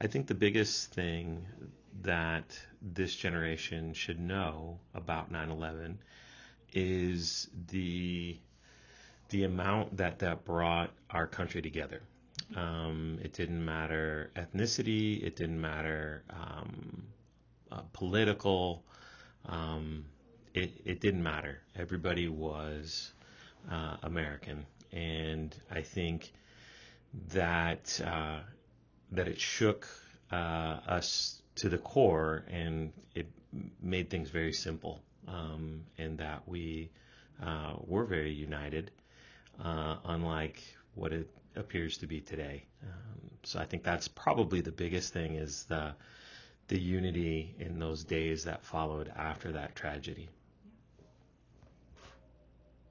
I think the biggest thing that this generation should know about 9/11 is the amount that brought our country together. It didn't matter ethnicity. It didn't matter political. Um, it didn't matter. Everybody was American, and I think that that it shook us to the core, and it made things very simple, and that we were very united, unlike what it appears to be today. So I think that's probably the biggest thing is the unity in those days that followed after that tragedy.